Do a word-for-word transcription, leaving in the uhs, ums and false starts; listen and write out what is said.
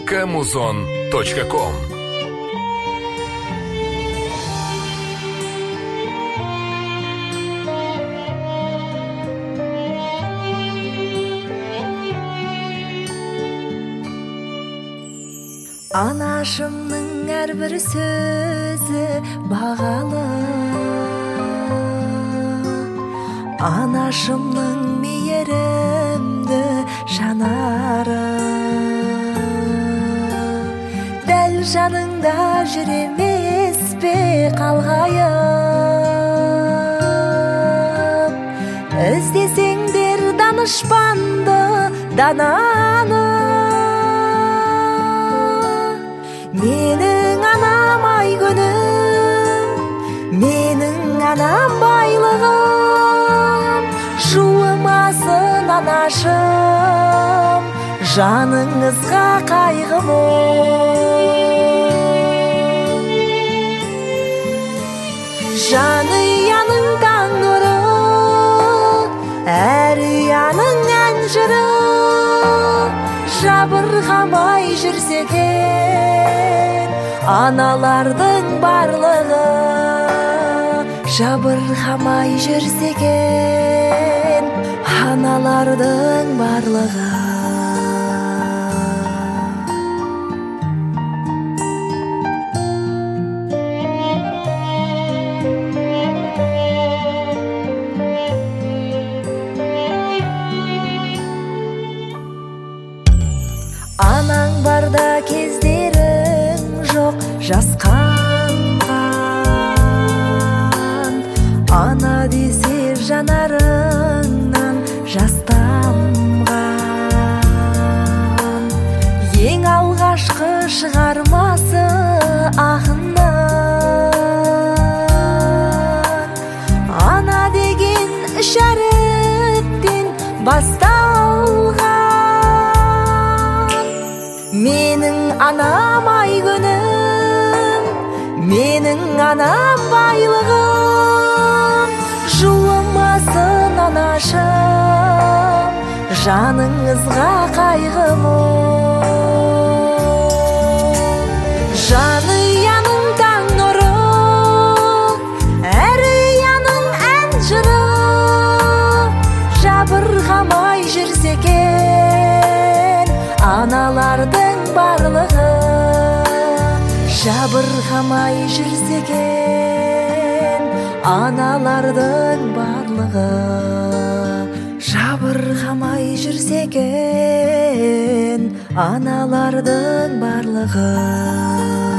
камузон точка ком. Анашымның әрбір сөзі бағалы, анашымның мейірімді жанары, дәл жаныңда жүр емес пе қалғайып, іздесеңдер данышпанды, дананы. Менің анам ай күнім, менің анам байлығым, жуымасын анашым, жаныңызға қайғы мол. Жанұяның таң нұры, әр ұяның ән жыры, жабырғамай жүрсекен аналардың барлығы, жабырғамай жүрсекен аналардың барлығы. Анаң барда кездерің жоқ жасқанған, ана десе жанарыңнан жас тамған, ең алғашқы шығармасы ағынан, ана деген үш әріптен басталған. Менің анам ай күнім, менің анам байлығым, жуымасын анашым, жаныңызға қайғы мол. Жанұяның таң нұры, әр ұяның ән жыры, жабырғамай жүрсекен аналардың барлығы, жабырғамай жүрсекен аналардың барлығы, жабырғамай жүрсекен аналардың барлығы.